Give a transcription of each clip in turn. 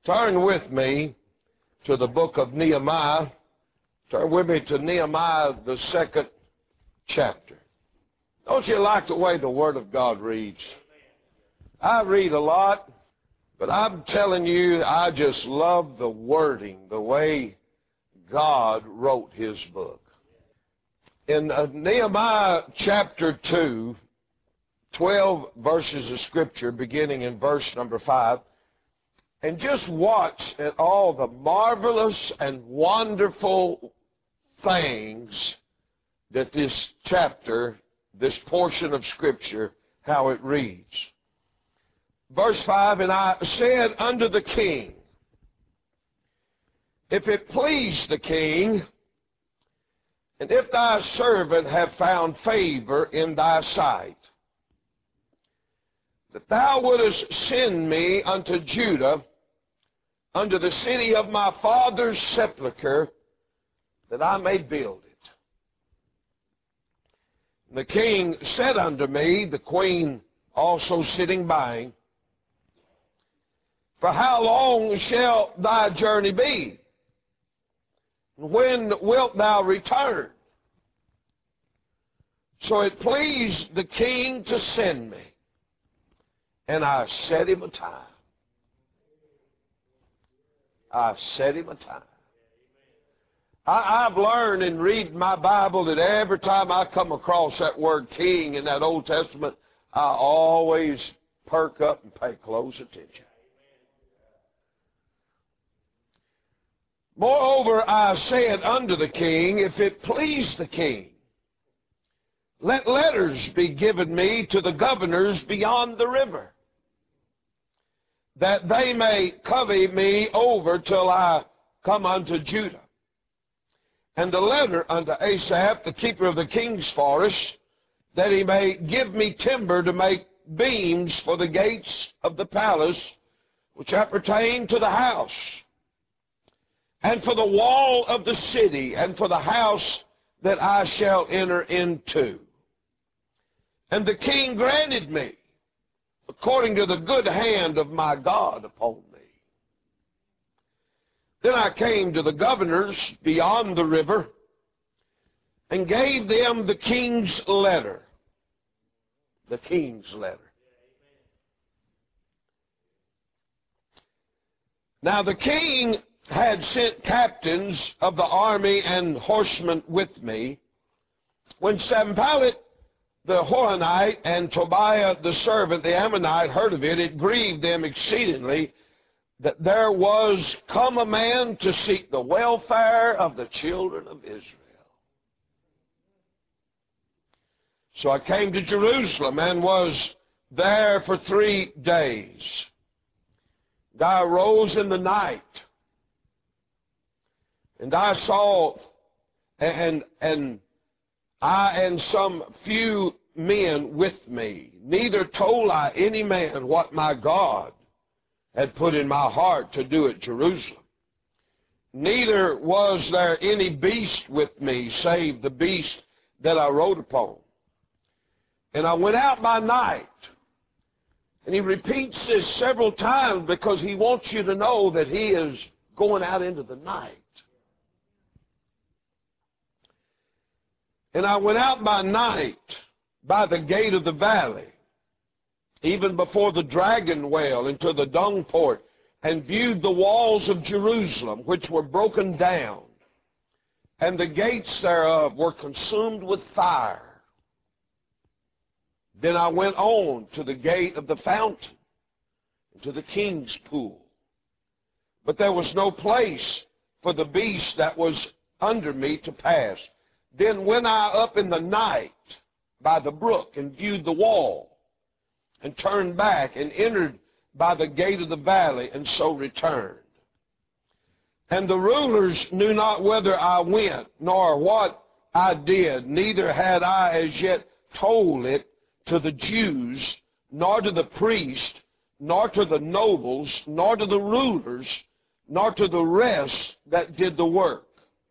Turn with me to the book of Nehemiah. Turn with me to Nehemiah, the 2nd chapter. Don't you like the way the Word of God reads? I read a lot, but I'm telling you, I just love the wording, the way God wrote His book. In Nehemiah chapter 2, 12 verses of Scripture, beginning in verse number 5, and just watch at all the marvelous and wonderful things that this chapter, this portion of Scripture, how it reads. Verse 5, and I said unto the king, if it please the king, and if thy servant have found favor in thy sight, that thou wouldest send me unto Judah, unto the city of my father's sepulchre, that I may build it. And the king said unto me, the queen also sitting by, for how long shall thy journey be? When wilt thou return? So it pleased the king to send me, and I set him a time. I set him a time. I've learned in reading my Bible that every time I come across that word king in that Old Testament, I always perk up and pay close attention. Moreover, I said unto the king, if it please the king, let letters be given me to the governors beyond the river, that they may covey me over till I come unto Judah. And a letter unto Asaph, the keeper of the king's forest, that he may give me timber to make beams for the gates of the palace, which appertain to the house, and for the wall of the city, and for the house that I shall enter into. And the king granted me, according to the good hand of my God upon me. Then I came to the governors beyond the river, and gave them the king's letter. The king's letter. Now the king had sent captains of the army and horsemen with me. When Sanballat the Horonite and Tobiah the servant, the Ammonite, heard of it, it grieved them exceedingly that there was come a man to seek the welfare of the children of Israel. So I came to Jerusalem and was there for 3 days. And I arose in the night, and I saw, and I and some few men with me, neither told I any man what my God had put in my heart to do at Jerusalem. Neither was there any beast with me, save the beast that I rode upon. And I went out by night. And he repeats this several times because he wants you to know that he is going out into the night. And I went out by night by the gate of the valley, even before the dragon well, into the dung port, and viewed the walls of Jerusalem, which were broken down, and the gates thereof were consumed with fire. Then I went on to the gate of the fountain, to the king's pool. But there was no place for the beast that was under me to pass. Then went I up in the night by the brook and viewed the wall, and turned back and entered by the gate of the valley, and so returned. And the rulers knew not whither I went, nor what I did, neither had I as yet told it to the Jews, nor to the priests, nor to the nobles, nor to the rulers, nor to the rest that did the work.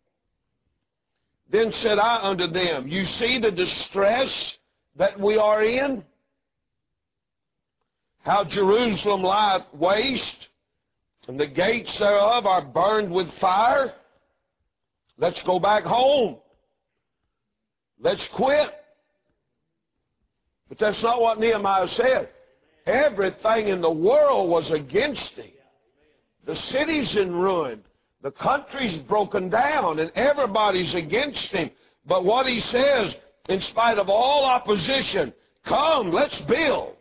Then said I unto them, you see the distress that we are in? How Jerusalem lieth waste, and the gates thereof are burned with fire. Let's go back home. Let's quit. But that's not what Nehemiah said. Everything in the world was against him. The city's in ruin. The country's broken down, and everybody's against him. But what he says, in spite of all opposition, come, let's build.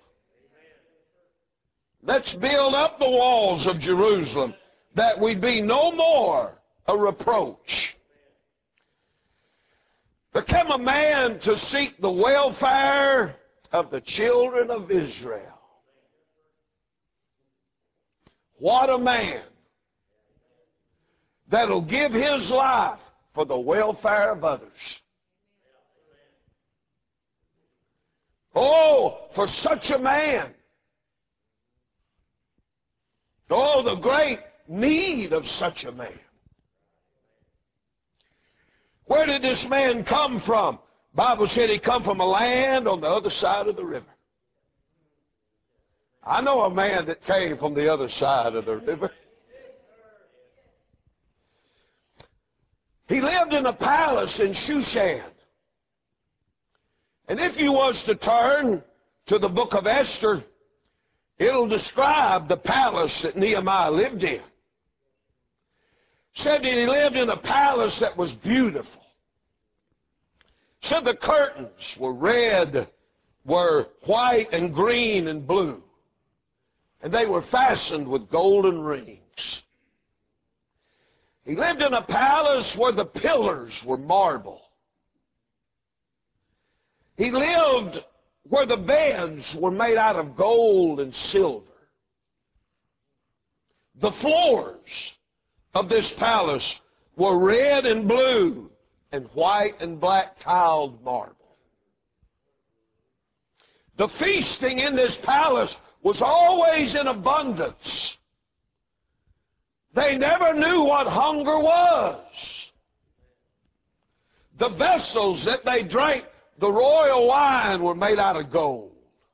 Let's build up the walls of Jerusalem, that we be no more a reproach. There came a man to seek the welfare of the children of Israel. What a man that'll give his life for the welfare of others. Oh, for such a man. Oh, the great need of such a man. Where did this man come from? The Bible said he come from a land on the other side of the river. I know a man that came from the other side of the river. He lived in a palace in Shushan. And if you was to turn to the book of Esther, it'll describe the palace that Nehemiah lived in. It said that he lived in a palace that was beautiful. It said the curtains were red, were white and green and blue. And they were fastened with golden rings. He lived in a palace where the pillars were marble. He lived where the beds were made out of gold and silver. The floors of this palace were red and blue and white and black tiled marble. The feasting in this palace was always in abundance. They never knew what hunger was. The vessels that they drank the royal wine were made out of gold.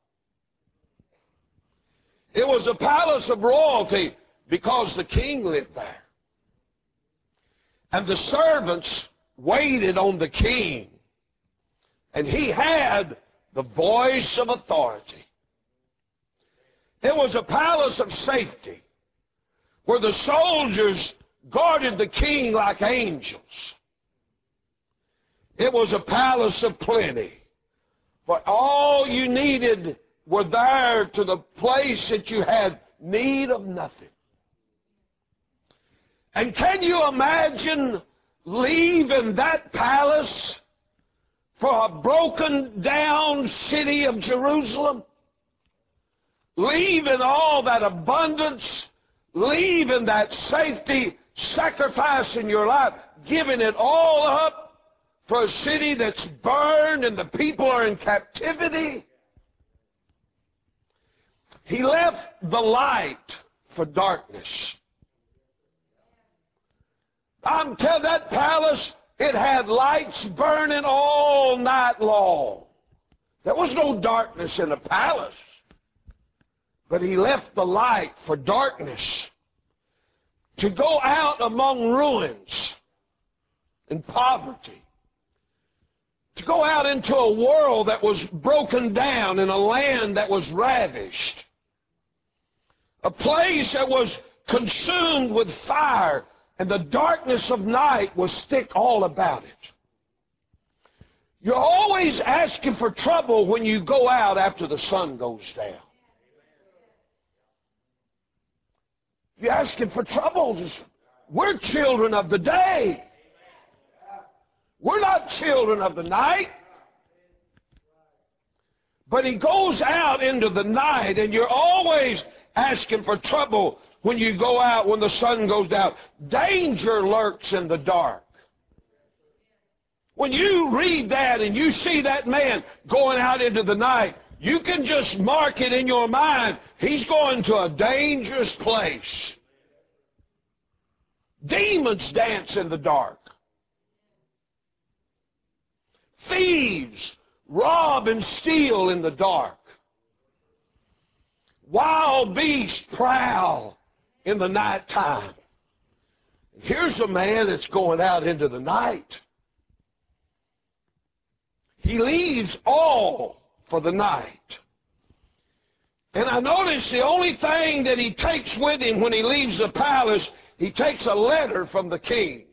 It was a palace of royalty because the king lived there. And the servants waited on the king. And he had the voice of authority. It was a palace of safety where the soldiers guarded the king like angels. It was a palace of plenty, for all you needed were there to the place that you had need of nothing. And can you imagine leaving that palace for a broken down city of Jerusalem? Leaving all that abundance, leaving that safety, sacrificing your life, giving it all up for a city that's burned and the people are in captivity. He left the light for darkness. I'm telling you, that palace, it had lights burning all night long. There was no darkness in the palace. But he left the light for darkness, to go out among ruins and poverty, to go out into a world that was broken down, in a land that was ravished, a place that was consumed with fire, and the darkness of night was thick all about it. You're always asking for trouble when you go out after the sun goes down. You're asking for troubles. We're children of the day. We're not children of the night. But he goes out into the night, and you're always asking for trouble when you go out when the sun goes down. Danger lurks in the dark. When you read that and you see that man going out into the night, you can just mark it in your mind. He's going to a dangerous place. Demons dance in the dark. Thieves rob and steal in the dark. Wild beasts prowl in the night time. Here's a man that's going out into the night. He leaves all for the night. And I notice the only thing that he takes with him when he leaves the palace, he takes a letter from the king.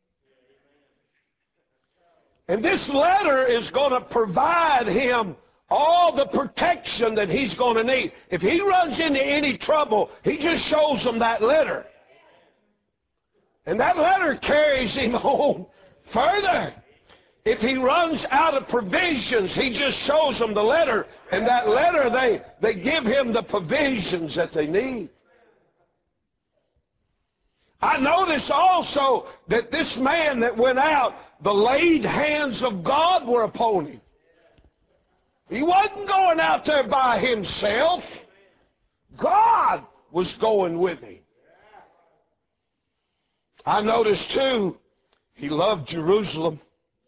And this letter is going to provide him all the protection that he's going to need. If he runs into any trouble, he just shows them that letter. And that letter carries him home further. If he runs out of provisions, he just shows them the letter. And that letter, they give him the provisions that they need. I notice also that this man that went out, the laid hands of God were upon him. He wasn't going out there by himself. God was going with him. I noticed too, he loved Jerusalem.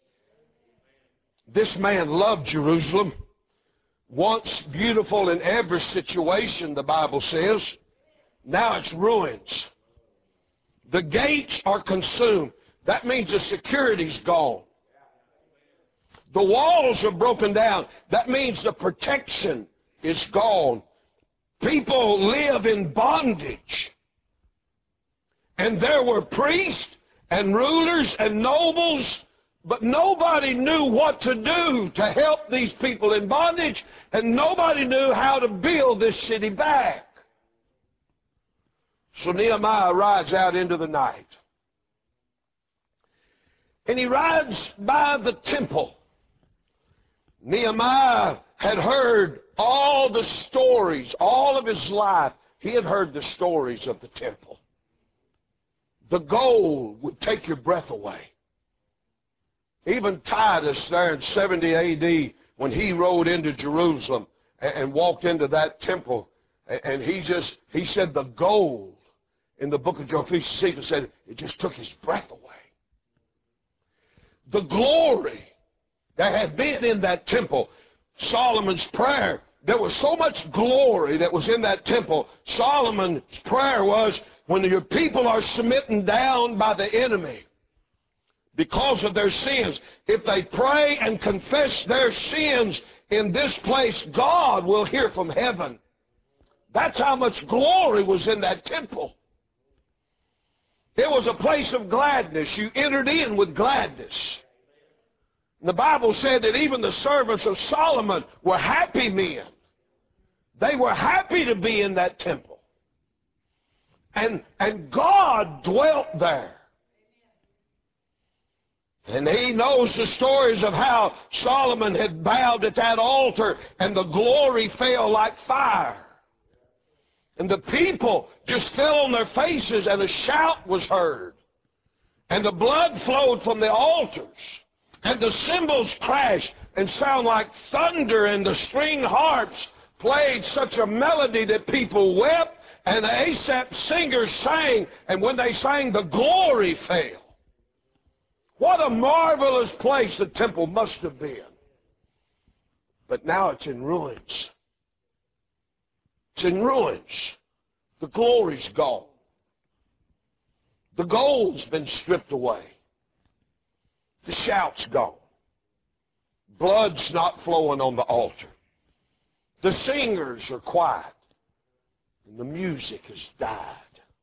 This man loved Jerusalem. Once beautiful in every situation, the Bible says. Now it's ruins. The gates are consumed. That means the security's gone. The walls are broken down. That means the protection is gone. People live in bondage. And there were priests and rulers and nobles, but nobody knew what to do to help these people in bondage, and nobody knew how to build this city back. So Nehemiah rides out into the night. And he rides by the temple. Nehemiah had heard all the stories, all of his life. He had heard the stories of the temple. The gold would take your breath away. Even Titus there in 70 A.D., when he rode into Jerusalem and walked into that temple, and he said the gold in the book of Josephus said it just took his breath away. The glory that had been in that temple, Solomon's prayer, there was so much glory that was in that temple. Solomon's prayer was, when your people are submitting down by the enemy because of their sins, if they pray and confess their sins in this place, God will hear from heaven. That's how much glory was in that temple. It was a place of gladness. You entered in with gladness. And the Bible said that even the servants of Solomon were happy men. They were happy to be in that temple. And God dwelt there. And he knows the stories of how Solomon had bowed at that altar and the glory fell like fire. And the people just fell on their faces and a shout was heard. And the blood flowed from the altars. And the cymbals crashed and sound like thunder, and the string harps played such a melody that people wept, and the Asaph singers sang, and when they sang, the glory fell. What a marvelous place the temple must have been. But now it's in ruins. It's in ruins. The glory's gone. The gold's been stripped away. The shout's gone. Blood's not flowing on the altar. The singers are quiet. And the music has died.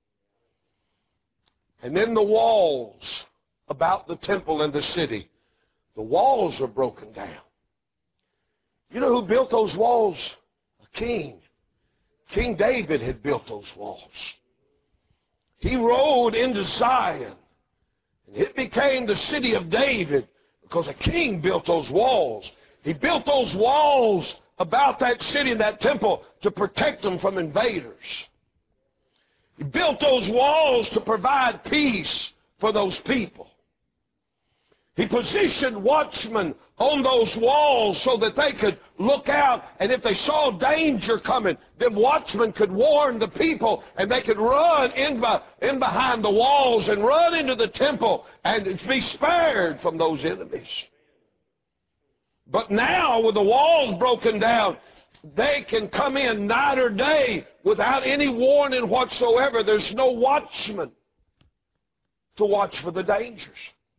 And then the walls about the temple and the city, the walls are broken down. You know who built those walls? A king. King David had built those walls. He rode into Zion. And it became the city of David because a king built those walls. He built those walls about that city and that temple to protect them from invaders. He built those walls to provide peace for those people. He positioned watchmen on those walls so that they could look out, and if they saw danger coming, then watchmen could warn the people, and they could run in behind the walls and run into the temple and be spared from those enemies. But now, with the walls broken down, they can come in night or day without any warning whatsoever. There's no watchman to watch for the dangers.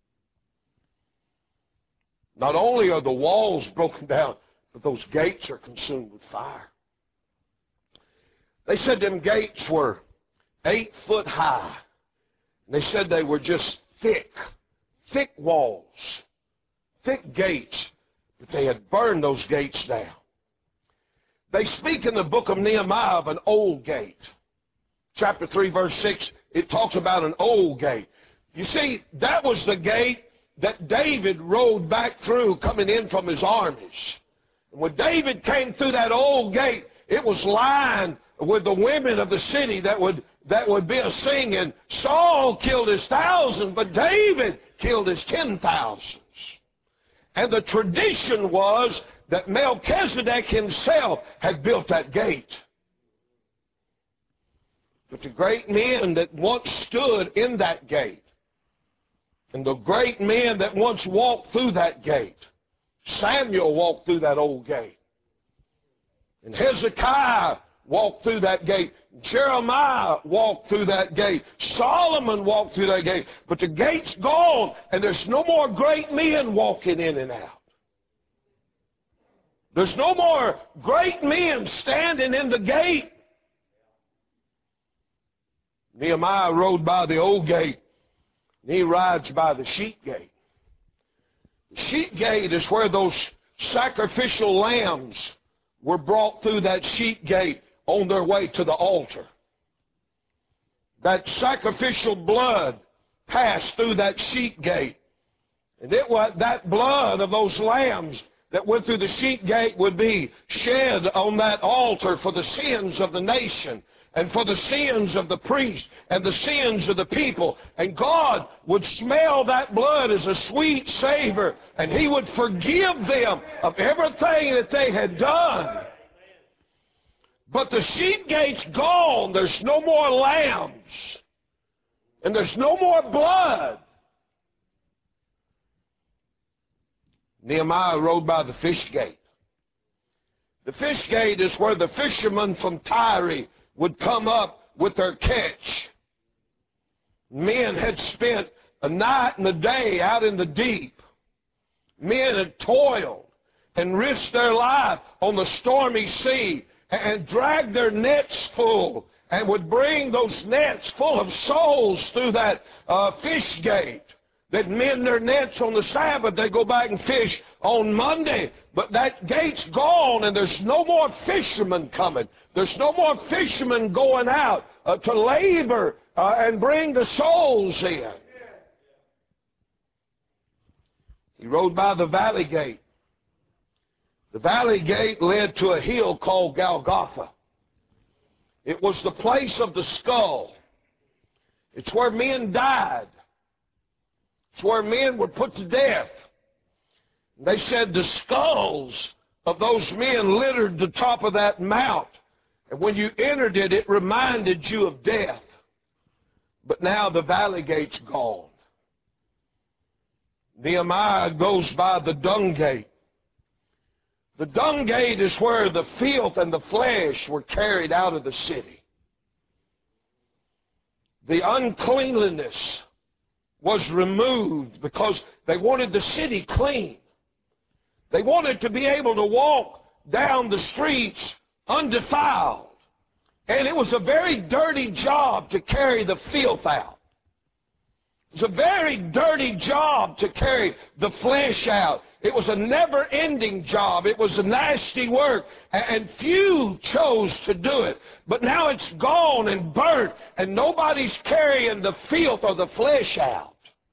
Not only are the walls broken down, but those gates are consumed with fire. They said them gates were 8 foot high. And they said they were just thick walls, thick gates, but they had burned those gates down. They speak in the book of Nehemiah of an old gate. Chapter 3, verse 6, it talks about an old gate. You see, that was the gate that David rode back through coming in from his armies. And when David came through that old gate, it was lined with the women of the city that would be a singing. Saul killed his 1,000, but David killed his 10,000s. And the tradition was that Melchizedek himself had built that gate. But the great men that once stood in that gate, and the great men that once walked through that gate, Samuel walked through that old gate, and Hezekiah walked through that gate, Jeremiah walked through that gate, Solomon walked through that gate, but the gate's gone, and there's no more great men walking in and out. There's no more great men standing in the gate. Nehemiah rode by the old gate, and he rides by the sheep gate. The sheep gate is where those sacrificial lambs were brought through that sheep gate on their way to the altar. That sacrificial blood passed through that sheep gate. And it was that blood of those lambs that went through the sheep gate would be shed on that altar for the sins of the nation and for the sins of the priest and the sins of the people. And God would smell that blood as a sweet savor, and He would forgive them of everything that they had done. But the sheep gate's gone. There's no more lambs, and there's no more blood. Nehemiah rode by the fish gate. The fish gate is where the fishermen from Tyre would come up with their catch. Men had spent a night and a day out in the deep. Men had toiled and risked their life on the stormy sea and dragged their nets full and would bring those nets full of souls through that fish gate. They'd mend their nets on the Sabbath. They go back and fish on Monday. But that gate's gone, and there's no more fishermen coming. There's no more fishermen going out to labor and bring the souls in. He rode by the valley gate. The valley gate led to a hill called Golgotha. It was the place of the skull. It's where men died. It's where men were put to death. They said the skulls of those men littered the top of that mount. And when you entered it, it reminded you of death. But now the valley gate's gone. Nehemiah goes by the dung gate. The dung gate is where the filth and the flesh were carried out of the city. The uncleanliness was removed because they wanted the city clean. They wanted to be able to walk down the streets undefiled. And it was a very dirty job to carry the filth out. It was a very dirty job to carry the flesh out. It was a never-ending job. It was a nasty work, and few chose to do it. But now it's gone and burnt, and nobody's carrying the filth or the flesh out.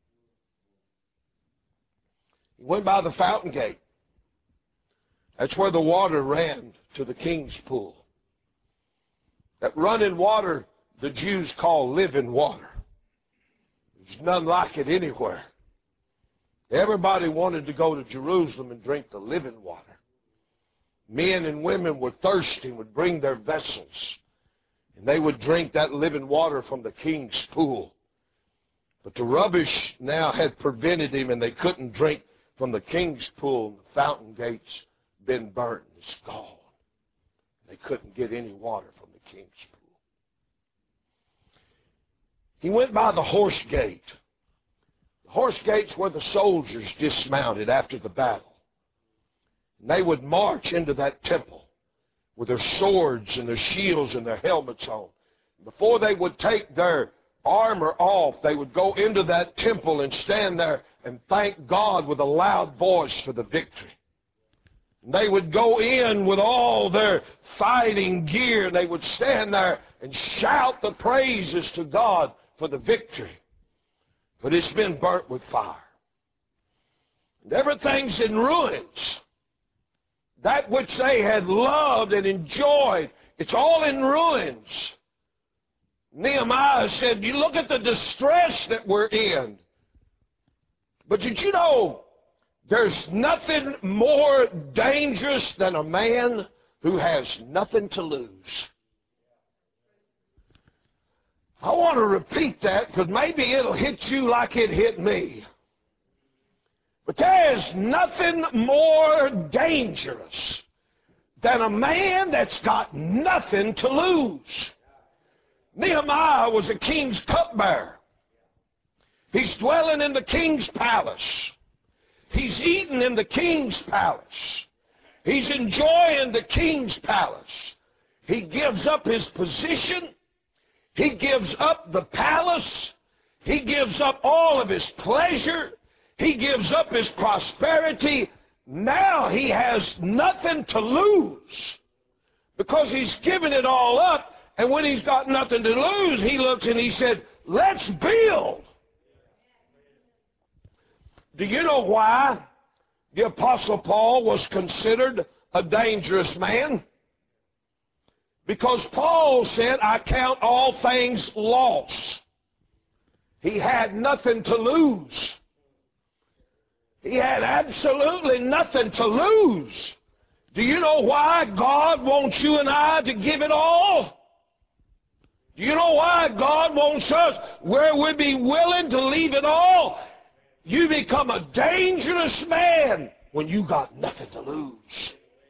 He went by the fountain gate. That's where the water ran to the king's pool. That running water the Jews call living water. There's none like it anywhere. Everybody wanted to go to Jerusalem and drink the living water. Men and women were thirsty and would bring their vessels, and they would drink that living water from the king's pool. But the rubbish now had prevented him, and they couldn't drink from the king's pool. The fountain gates been burnt. It's gone. They couldn't get any water from the king's pool. He went by the horse gate. The horse gate's where the soldiers dismounted after the battle. And they would march into that temple with their swords and their shields and their helmets on. Before they would take their armor off, they would go into that temple and stand there and thank God with a loud voice for the victory. They would go in with all their fighting gear. They would stand there and shout the praises to God for the victory. But it's been burnt with fire. And everything's in ruins. That which they had loved and enjoyed, it's all in ruins. Nehemiah said, you look at the distress that we're in. But did you know there's nothing more dangerous than a man who has nothing to lose? I want to repeat that because maybe it'll hit you like it hit me. But there is nothing more dangerous than a man that's got nothing to lose. Nehemiah was a king's cupbearer. He's dwelling in the king's palace. He's eating in the king's palace. He's enjoying the king's palace. He gives up his position. He gives up the palace. He gives up all of his pleasure. He gives up his prosperity. Now he has nothing to lose because he's given it all up. And when he's got nothing to lose, he looks and he said, let's build. Do you know why the Apostle Paul was considered a dangerous man? Because Paul said, I count all things loss. He had nothing to lose. He had absolutely nothing to lose. Do you know why God wants you and I to give it all? Do you know why God wants us where we'd be willing to leave it all? You become a dangerous man when you got nothing to lose.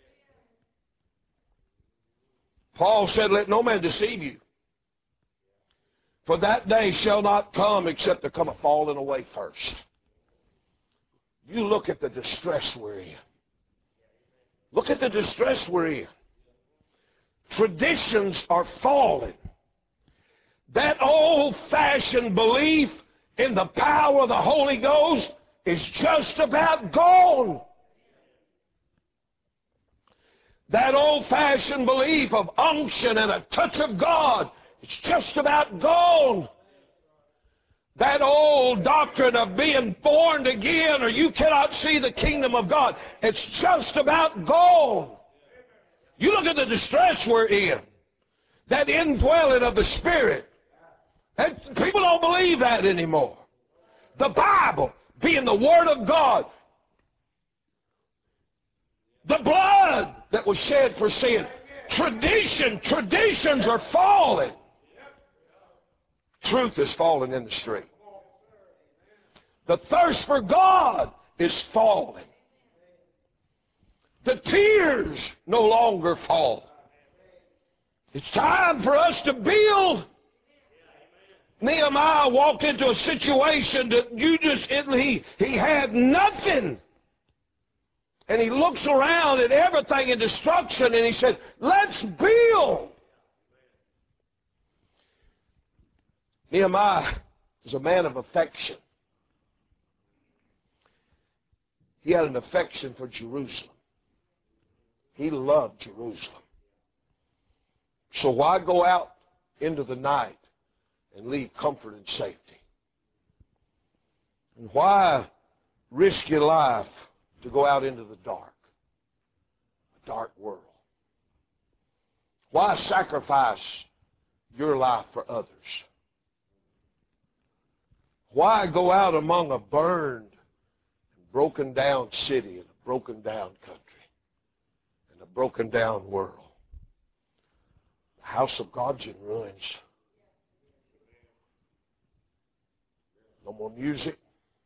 Paul said, let no man deceive you. For that day shall not come except there come a falling away first. You look at the distress we're in. Look at the distress we're in. Traditions are falling. That old-fashioned belief in the power of the Holy Ghost is just about gone. That old-fashioned belief of unction and a touch of God, it's just about gone. That old doctrine of being born again or you cannot see the kingdom of God, it's just about gone. You look at the distress we're in, that indwelling of the Spirit. And people don't believe that anymore. The Bible being the Word of God, the blood that was shed for sin, traditions are falling. Truth is falling in the street. The thirst for God is falling. The tears no longer fall. It's time for us to build. Nehemiah walked into a situation that he had nothing. And he looks around at everything in destruction and he said, let's build. Nehemiah was a man of affection. He had an affection for Jerusalem. He loved Jerusalem. So why go out into the night and leave comfort and safety? And why risk your life to go out into the dark, a dark world? Why sacrifice your life for others? Why go out among a burned and broken down city and a broken down country and a broken down world? The house of God's in ruins. No more music.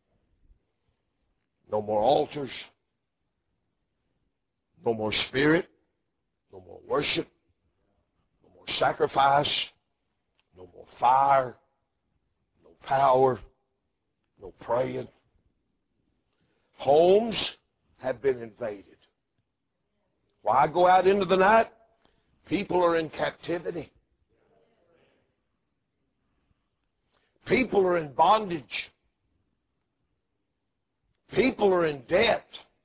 No more altars. No more spirit. No more worship. sacrifice, no more fire, no power, no praying. Homes have been invaded. While I go out into the night, people are in captivity. People are in bondage. People are in debt.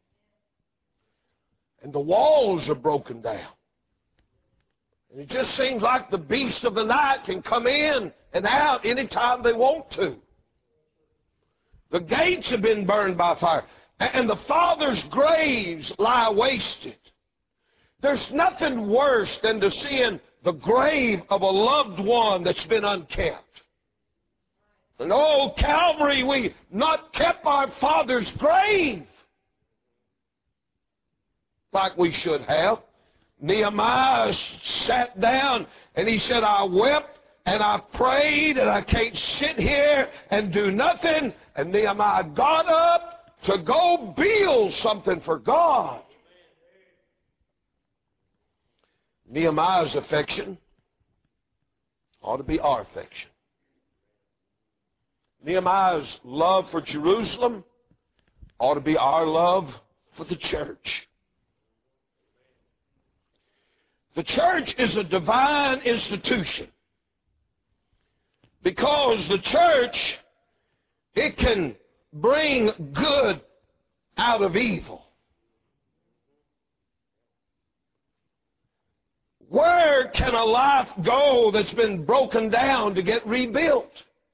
And the walls are broken down. And it just seems like the beasts of the night can come in and out anytime they want to. The gates have been burned by fire. And the fathers' graves lie wasted. There's nothing worse than to see the grave of a loved one that's been unkept. And oh, Calvary, we not kept our father's grave like we should have. Nehemiah sat down and he said, I wept and I prayed and I can't sit here and do nothing. And Nehemiah got up to go build something for God. Nehemiah's affection ought to be our affection. Nehemiah's love for Jerusalem ought to be our love for the church. The church is a divine institution because the church, it can bring good out of evil. Where can a life go that's been broken down to get rebuilt?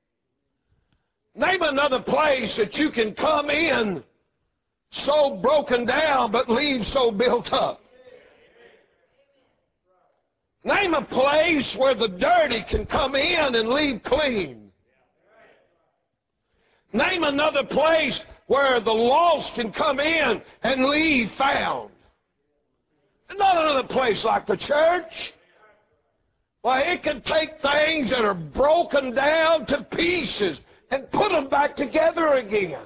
Name another place that you can come in so broken down but leave so built up. Name a place where the dirty can come in and leave clean. Name another place where the lost can come in and leave found. Not another place like the church. Why, it can take things that are broken down to pieces and put them back together again.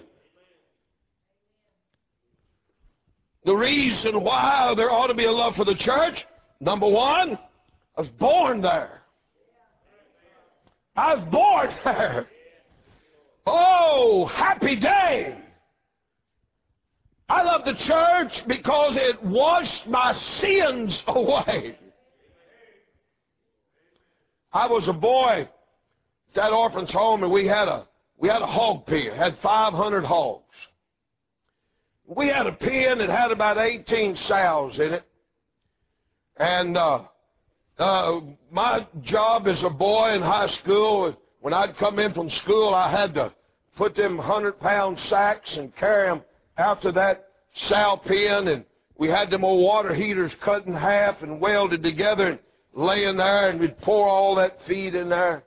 The reason why there ought to be a love for the church, number one, I was born there. I was born there. Oh, happy day. I love the church because it washed my sins away. I was a boy at that orphan's home, and we had a hog pen. Had 500 hogs. We had a pen that had about 18 sows in it. And my job as a boy in high school, when I'd come in from school, I had to put them 100-pound sacks and carry them out to that sow pen, and we had them old water heaters cut in half and welded together and laying there, and we'd pour all that feed in there.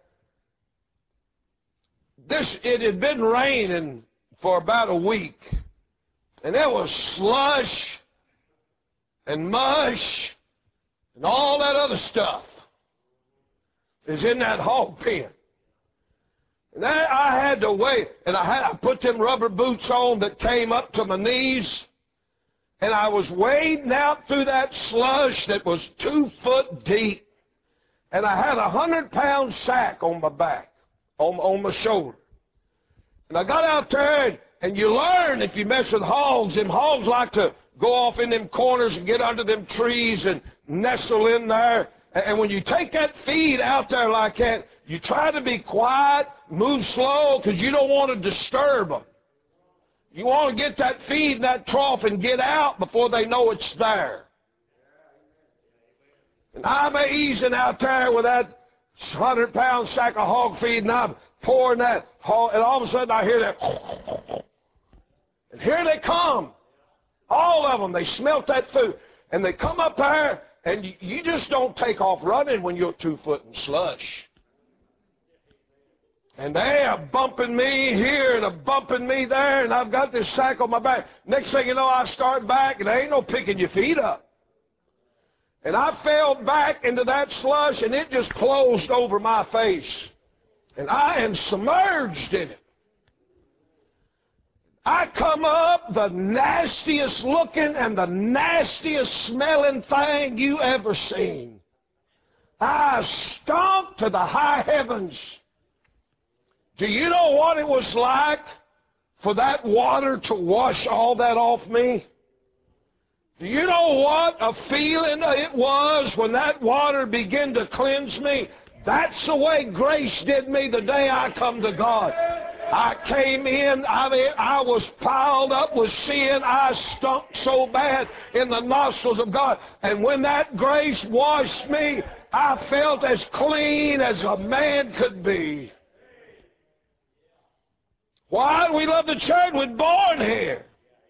It had been raining for about a week, and there was slush and mush and all that other stuff is in that hog pen. And I had to wait, and I put them rubber boots on that came up to my knees, and I was wading out through that slush that was 2 foot deep, and I had a 100-pound sack on my back, on my shoulder. And I got out there, and you learn if you mess with hogs. Them hogs like to go off in them corners and get under them trees and nestle in there. And when you take that feed out there like that, you try to be quiet, move slow, because you don't want to disturb them. You want to get that feed in that trough and get out before they know it's there. And I'm easing out there with that 100-pound sack of hog feed, and I'm pouring that hog, and all of a sudden I hear that. And here they come. All of them. They smelt that food. And they come up there, and you just don't take off running when you're 2 foot in slush. And they are bumping me here and are bumping me there, and I've got this sack on my back. Next thing you know, I start back, and there ain't no picking your feet up. And I fell back into that slush, and it just closed over my face. And I am submerged in it. I come up the nastiest looking and the nastiest smelling thing you ever seen. I stunk to the high heavens. Do you know what it was like for that water to wash all that off me? Do you know what a feeling it was when that water began to cleanse me? That's the way grace did me the day I come to God. I came in, I was piled up with sin. I stunk so bad in the nostrils of God. And when that grace washed me, I felt as clean as a man could be. Why? We love the church. We're born here.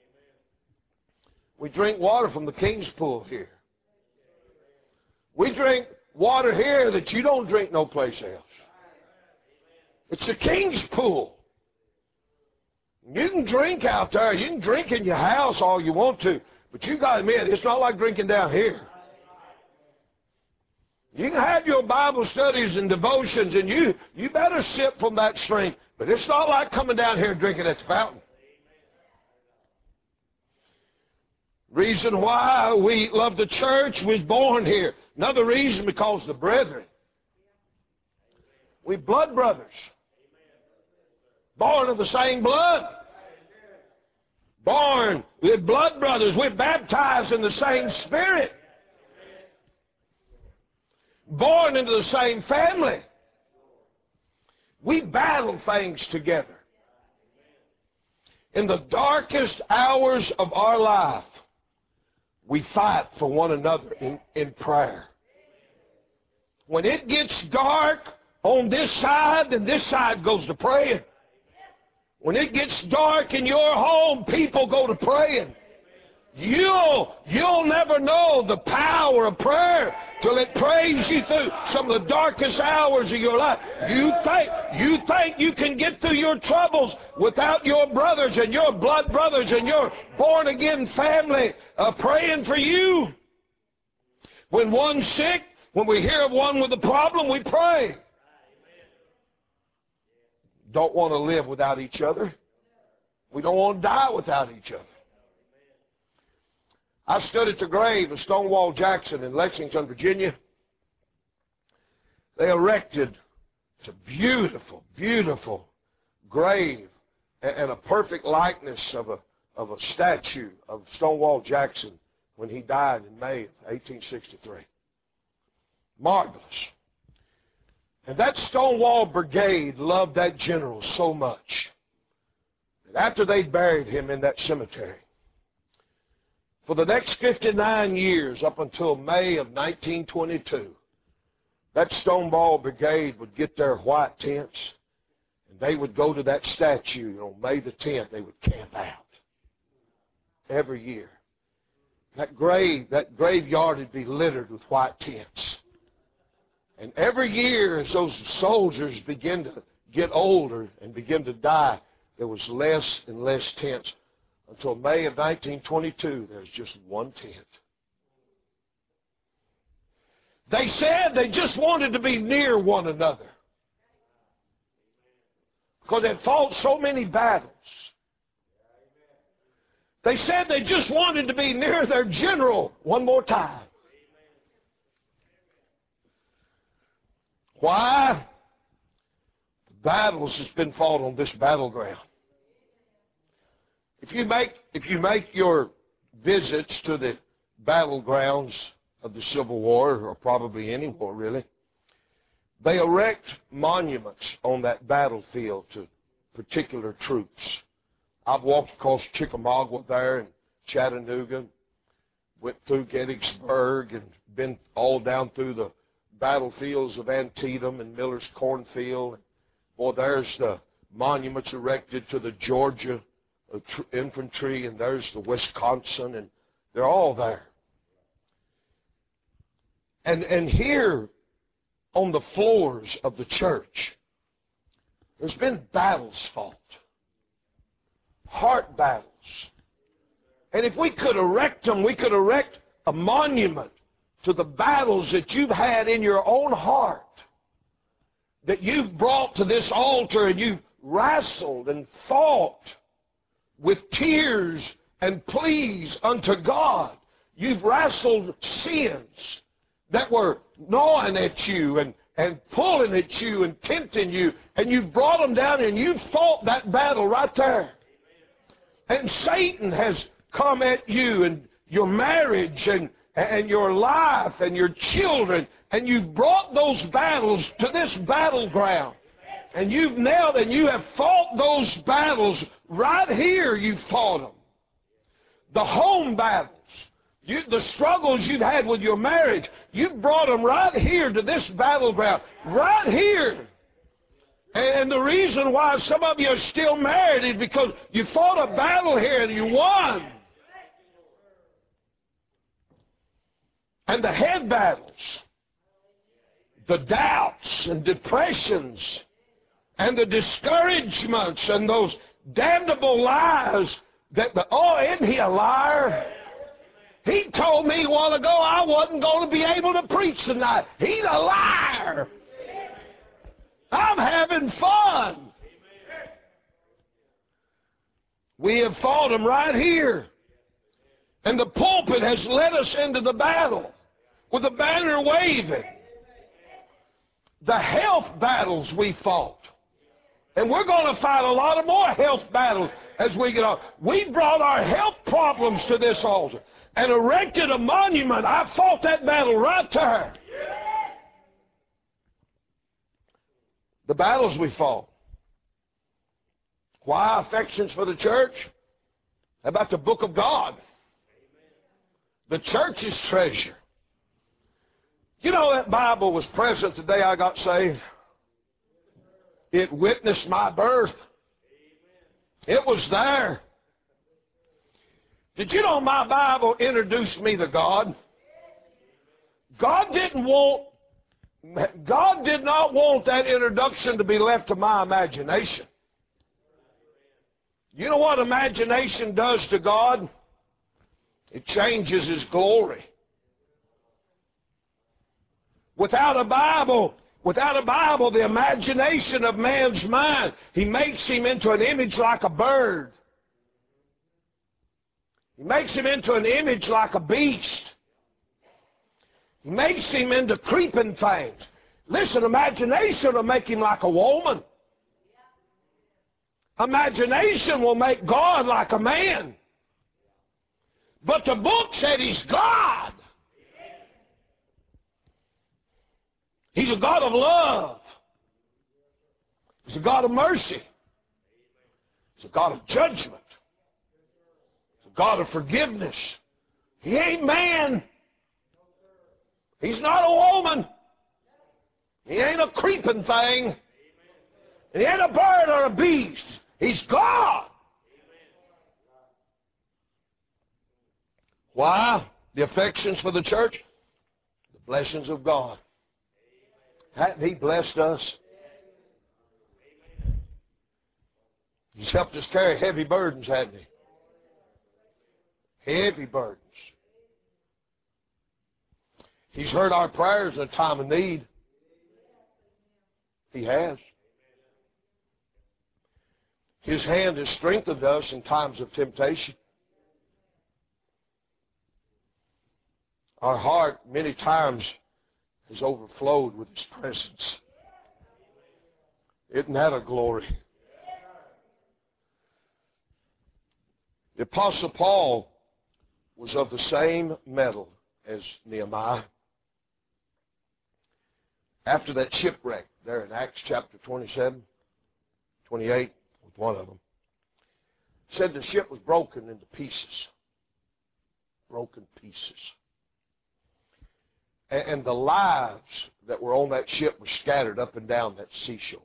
We drink water from the King's Pool here. We drink water here that you don't drink no place else. It's the King's Pool. You can drink out there. You can drink in your house all you want to. But you got to admit, it's not like drinking down here. You can have your Bible studies and devotions, and you better sip from that stream. But it's not like coming down here and drinking at the fountain. Reason why we love the church, we was born here. Another reason, because the brethren. We blood brothers. Born of the same blood. Born with blood brothers. We're baptized in the same spirit. Born into the same family. We battle things together. In the darkest hours of our life, we fight for one another in prayer. When it gets dark on this side, then this side goes to praying. When it gets dark in your home, people go to praying. You'll never know the power of prayer till it prays you through some of the darkest hours of your life. You think you can get through your troubles without your brothers and your blood brothers and your born-again family praying for you. When one's sick, when we hear of one with a problem, we pray. Don't want to live without each other. We don't want to die without each other. I stood at the grave of Stonewall Jackson in Lexington, Virginia. They erected, it's a beautiful, beautiful grave and a perfect likeness of a statue of Stonewall Jackson when he died in May of 1863. Marvelous. And that Stonewall Brigade loved that general so much that after they buried him in that cemetery, for the next 59 years, up until May of 1922, that Stonewall Brigade would get their white tents, and they would go to that statue, and on May the 10th, they would camp out every year. That graveyard would be littered with white tents. And every year, as those soldiers begin to get older and begin to die, there was less and less tents. Until May of 1922, there's just one tent. They said they just wanted to be near one another because they fought so many battles. They said they just wanted to be near their general one more time. Why? The battles has been fought on this battleground. If you make your visits to the battlegrounds of the Civil War, or probably any war really, they erect monuments on that battlefield to particular troops. I've walked across Chickamauga there and Chattanooga, went through Gettysburg and been all down through the battlefields of Antietam and Miller's Cornfield. Boy, there's the monuments erected to the Georgia infantry, and there's the Wisconsin, and they're all there. And here on the floors of the church, there's been battles fought, heart battles. And if we could erect them, we could erect a monument to the battles that you've had in your own heart, that you've brought to this altar and you've wrestled and fought with tears and pleas unto God. You've wrestled sins that were gnawing at you and pulling at you and tempting you, and you've brought them down and you've fought that battle right there. And Satan has come at you and your marriage and your life and your children, and you've brought those battles to this battleground. And you've knelt and you have fought those battles right here. You've fought them. The home battles, the struggles you've had with your marriage, you've brought them right here to this battleground, right here. And the reason why some of you are still married is because you fought a battle here and you won. And the head battles, the doubts and depressions and the discouragements and those damnable lies that isn't he a liar? He told me a while ago I wasn't going to be able to preach tonight. He's a liar. I'm having fun. We have fought them right here. And the pulpit has led us into the battle with a banner waving. The health battles we fought. And we're going to fight a lot of more health battles as we get on. We brought our health problems to this altar and erected a monument. I fought that battle right there. The battles we fought. Why affections for the church? How about the book of God? The church's treasure. You know that Bible was present the day I got saved. It witnessed my birth. It was there. Did you know my Bible introduced me to God? God did not want that introduction to be left to my imagination. You know what imagination does to God? It changes His glory. Without a Bible, the imagination of man's mind, he makes him into an image like a bird. He makes him into an image like a beast. He makes him into creeping things. Listen, imagination will make him like a woman. Imagination will make God like a man. But the book said He's God. He's a God of love. He's a God of mercy. He's a God of judgment. He's a God of forgiveness. He ain't man. He's not a woman. He ain't a creeping thing. He ain't a bird or a beast. He's God. Why? The affections for the church? The blessings of God. Hasn't He blessed us? He's helped us carry heavy burdens, hasn't He? Heavy burdens. He's heard our prayers in a time of need. He has. His hand has strengthened us in times of temptation. Our heart many times has overflowed with His presence. Isn't that a glory? The Apostle Paul was of the same metal as Nehemiah. After that shipwreck there in Acts chapter 27, 28, with one of them, said the ship was broken into pieces. Broken pieces. And the lives that were on that ship were scattered up and down that seashore.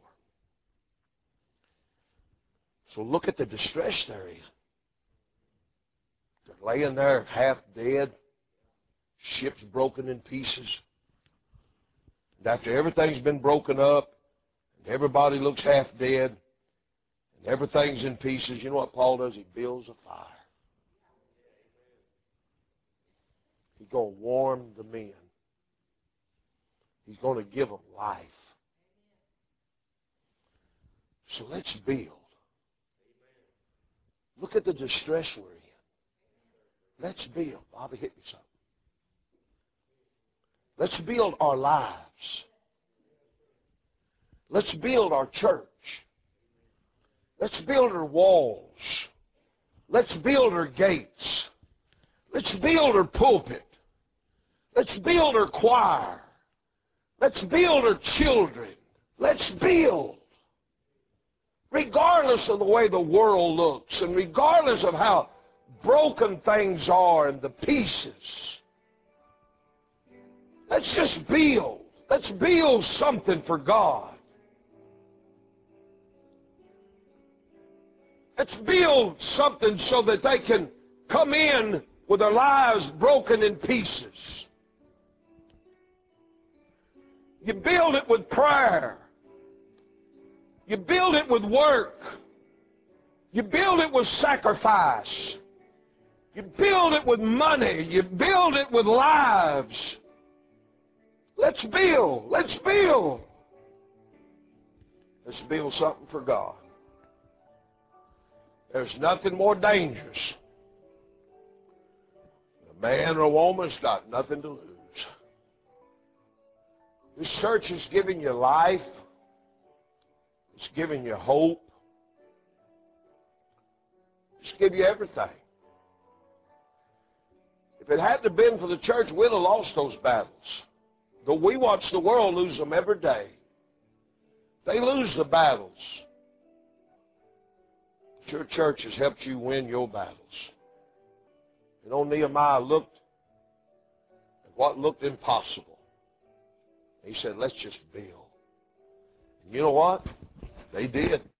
So look at the distress they're in. They're laying there half dead. Ship's broken in pieces. And after everything's been broken up, and everybody looks half dead, and everything's in pieces, you know what Paul does? He builds a fire. He's going to warm the men. He's going to give them life. So let's build. Look at the distress we're in. Let's build. Bobby, hit me something. Let's build our lives. Let's build our church. Let's build our walls. Let's build our gates. Let's build our pulpit. Let's build our choir. Let's build our children. Let's build. Regardless of the way the world looks and regardless of how broken things are and the pieces, let's just build. Let's build something for God. Let's build something so that they can come in with their lives broken in pieces. You build it with prayer. You build it with work. You build it with sacrifice. You build it with money. You build it with lives. Let's build. Let's build. Let's build something for God. There's nothing more dangerous. A man or a woman's got nothing to lose. This church is giving you life. It's giving you hope. It's giving you everything. If it hadn't have been for the church, we'd have lost those battles. But we watch the world lose them every day. They lose the battles. But your church has helped you win your battles. You know, Nehemiah looked at what looked impossible. He said, let's just build. And you know what? They did.